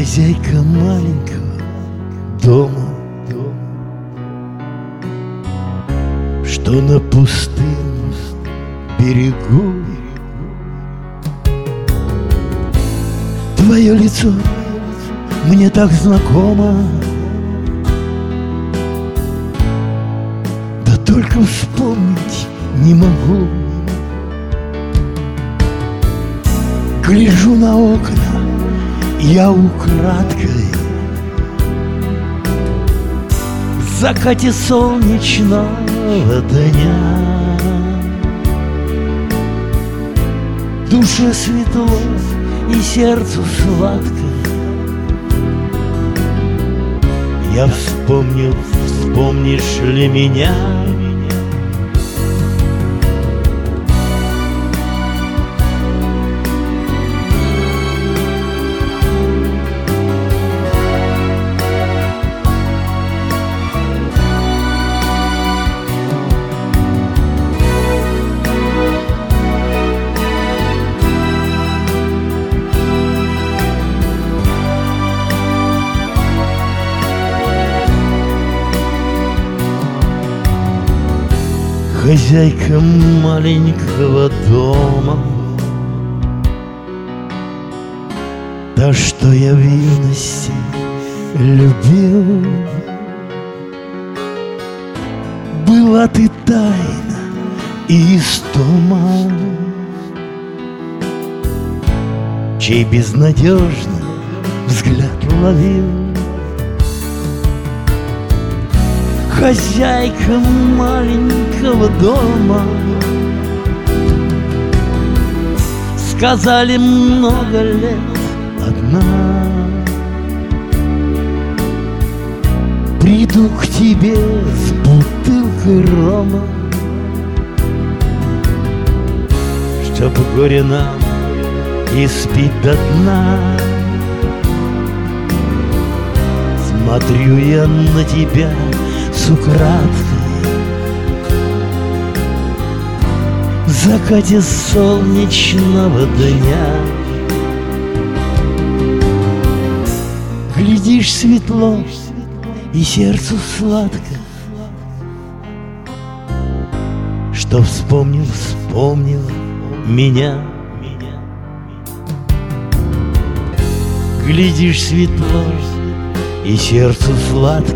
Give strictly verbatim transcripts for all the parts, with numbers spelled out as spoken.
Хозяйка маленького дома, что на пустынном берегу. Твое лицо мне так знакомо, да только вспомнить не могу. Гляжу на окна я украдкой, в закате солнечного дня. Душе светло и сердцу сладко. Я вспомнил, вспомнишь ли меня? Хозяйка маленького дома, та, что я в юности любил. Была ты тайна и истома, чей безнадежный взгляд ловил. Хозяйка маленького дома, сказали, много лет одна. Приду к тебе с бутылкой рома, чтоб горе нам испить до дна. Смотрю я на тебя с украдкой, в закате солнечного дня. Глядишь светло и сердцу сладко, что вспомнил, вспомнил меня. Глядишь светло и сердцу сладко,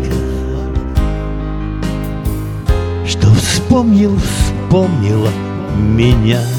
что вспомнил, вспомнила меня.